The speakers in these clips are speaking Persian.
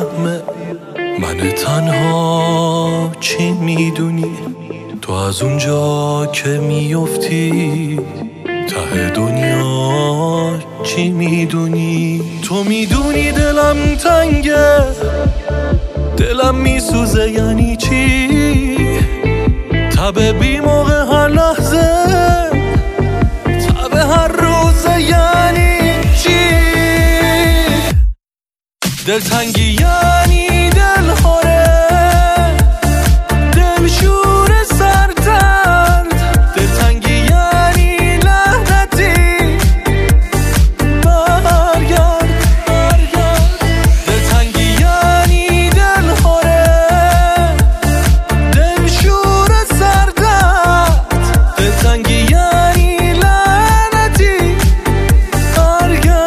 بیرحمه. من تنها چی میدونی؟ تو از اونجا که میفتی ته دنیا چی میدونی؟ تو میدونی دلم تنگه، دلم میسوزه یعنی چی؟ تب بی موقع هر لحظه، تب هر روزه یعنی چی؟ دلتنگی یعنی دلخوره، دلشور سردرد. دلتنگی یعنی لعنتی، برگرد برگرد. دلتنگی یعنی دلخوره، دلشور سردرد. دلتنگی یعنی لعنتی، برگرد.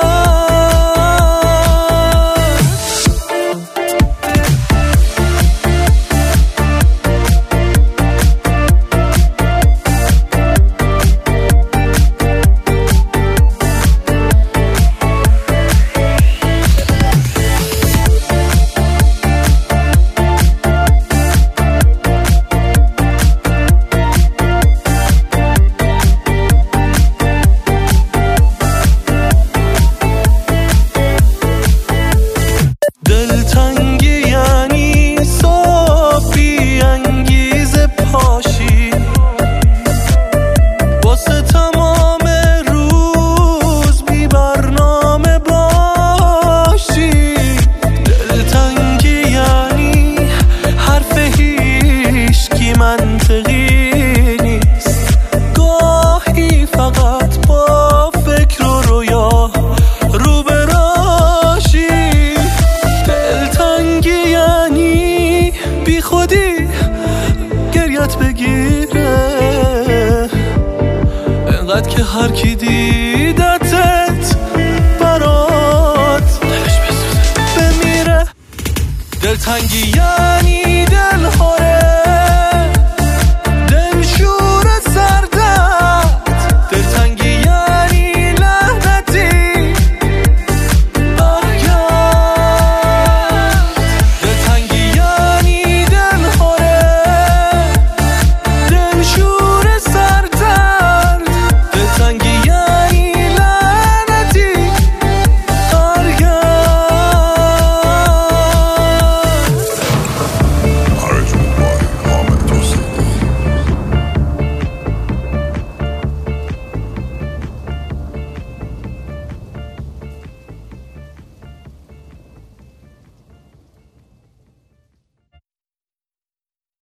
دلتنگی یعنی صافی انگیز پاشی، واسه تمام روز بی برنامه باشی. دلتنگی یعنی حرف هیچکی منطقی نیست، گاهی فقط با فکر و رویا رو براشی. دلتنگی یعنی بی خودی گریت بگیره، انقدر که هر کی دید